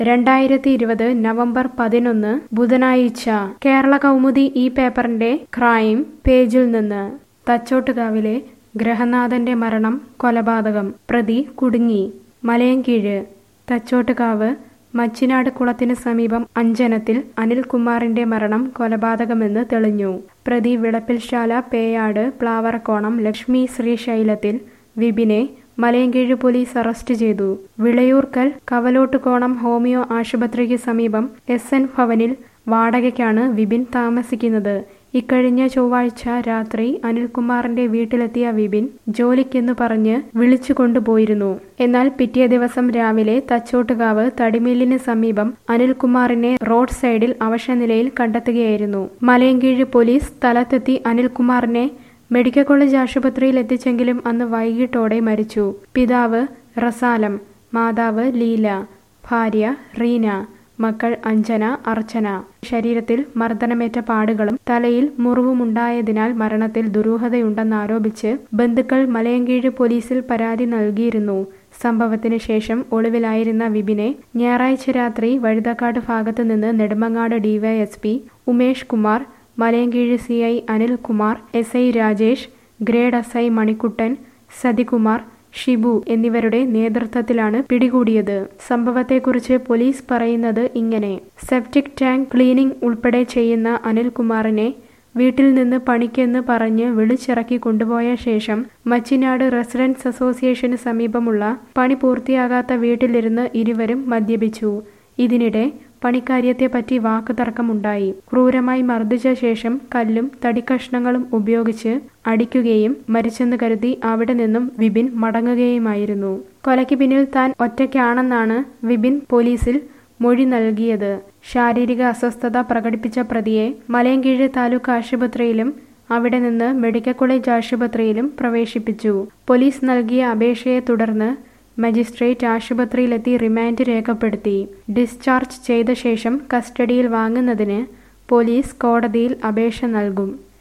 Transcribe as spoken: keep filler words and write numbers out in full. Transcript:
രണ്ടായിരത്തി ഇരുപത് നവംബർ പതിനൊന്ന് ബുധനാഴ്ച കേരള കൗമുദി ഈ പേപ്പറിന്റെ ക്രൈം പേജിൽ നിന്ന് തച്ചോട്ടുകാവിലെ ഗ്രഹനാഥന്റെ മരണം കൊലപാതകം പ്രതി കുടുങ്ങി. മലയൻകീഴ് തച്ചോട്ടുകാവ് മച്ചിനാട് കുളത്തിന് സമീപം അഞ്ചനത്തിൽ അനിൽകുമാറിന്റെ മരണം കൊലപാതകമെന്ന് തെളിഞ്ഞു. പ്രതി വിളപ്പിൽശാല പേയാട് പ്ലാവറക്കോണം ലക്ഷ്മി ശ്രീശൈലത്തിൽ വിപിനെ മലയൻകീഴ് പോലീസ് അറസ്റ്റ് ചെയ്തു. വിളയൂർക്കൽ കവലോട്ടുകോണം ഹോമിയോ ആശുപത്രിക്ക് സമീപം എസ് എൻ ഭവനിൽ വാടകയ്ക്കാണ് വിപിൻ താമസിക്കുന്നത്. ഇക്കഴിഞ്ഞ ചൊവ്വാഴ്ച രാത്രി അനിൽകുമാറിന്റെ വീട്ടിലെത്തിയ വിപിൻ ജോലിക്കെന്ന് പറഞ്ഞ് വിളിച്ചു കൊണ്ടുപോയിരുന്നു. എന്നാൽ പിറ്റേ ദിവസം രാവിലെ തച്ചോട്ടുകാവ് തടിമില്ലിന് സമീപം അനിൽകുമാറിനെ റോഡ് സൈഡിൽ അവശനിലയിൽ കണ്ടെത്തുകയായിരുന്നു. മലയൻകീഴ് പോലീസ് സ്ഥലത്തെത്തി അനിൽകുമാറിനെ മെഡിക്കൽ കോളേജ് ആശുപത്രിയിൽ എത്തിച്ചെങ്കിലും അന്ന് വൈകിട്ടോടെ മരിച്ചു. പിതാവ് റസാലം, മാതാവ് ലീല, ഭാര്യ റീന, മക്കൾ അഞ്ജന, അർച്ചന. ശരീരത്തിൽ മർദ്ദനമേറ്റ പാടുകളും തലയിൽ മുറിവുമുണ്ടായതിനാൽ മരണത്തിൽ ദുരൂഹതയുണ്ടെന്നാരോപിച്ച് ബന്ധുക്കൾ മലയൻകീഴ് പോലീസിൽ പരാതി നൽകിയിരുന്നു. സംഭവത്തിന് ശേഷം ഒളിവിലായിരുന്ന വിപിനെ ഞായറാഴ്ച രാത്രി വഴുതക്കാട് ഭാഗത്തു നിന്ന് Nedumangad DYSP Umesh Kumar, Malayinkeezhu C I Anilkumar, S I Rajesh, grade S I Manikuttan, Sathikumar, Shibu എന്നിവരുടെ നേതൃത്വത്തിലാണ് പിടികൂടിയത്. സംഭവത്തെക്കുറിച്ച് പോലീസ് പറയുന്നത് ഇങ്ങനെ: സെപ്റ്റിക് ടാങ്ക് ക്ലീനിംഗ് ഉൾപ്പെടെ ചെയ്യുന്ന അനിൽകുമാറിനെ വീട്ടിൽ നിന്ന് പണിക്കെന്ന് പറഞ്ഞ് വിളിച്ചിറക്കി കൊണ്ടുപോയ ശേഷം മച്ചിനാട് റെസിഡൻസ് അസോസിയേഷന് സമീപമുള്ള പണി പൂർത്തിയാകാത്ത വീട്ടിലിരുന്ന് ഇരുവരും മദ്യപിച്ചു. ഇതിനിടെ പണിക്കാര്യത്തെപ്പറ്റി വാക്കുതർക്കമുണ്ടായി. ക്രൂരമായി മർദ്ദിച്ച ശേഷം കല്ലും തടിക്കഷ്ണങ്ങളും ഉപയോഗിച്ച് അടിക്കുകയും മരിച്ചെന്ന് കരുതി അവിടെ നിന്നും വിപിൻ മടങ്ങുകയുമായിരുന്നു. കൊലയ്ക്ക് പിന്നിൽ താൻ ഒറ്റയ്ക്കാണെന്നാണ് വിപിൻ പോലീസിൽ മൊഴി നൽകിയത്. ശാരീരിക അസ്വസ്ഥത പ്രകടിപ്പിച്ച പ്രതിയെ മലയൻകീഴ് താലൂക്ക് ആശുപത്രിയിലും അവിടെ നിന്ന് മെഡിക്കൽ കോളേജ് ആശുപത്രിയിലും പ്രവേശിപ്പിച്ചു. പോലീസ് നൽകിയ അപേക്ഷയെ തുടർന്ന് മജിസ്ട്രേറ്റ് ആശുപത്രിയിലെത്തി റിമാൻഡ് രേഖപ്പെടുത്തി. ഡിസ്ചാർജ് ചെയ്ത ശേഷം കസ്റ്റഡിയിൽ വാങ്ങുന്നതിന് പോലീസ് കോടതിയിൽ അപേക്ഷ നൽകും.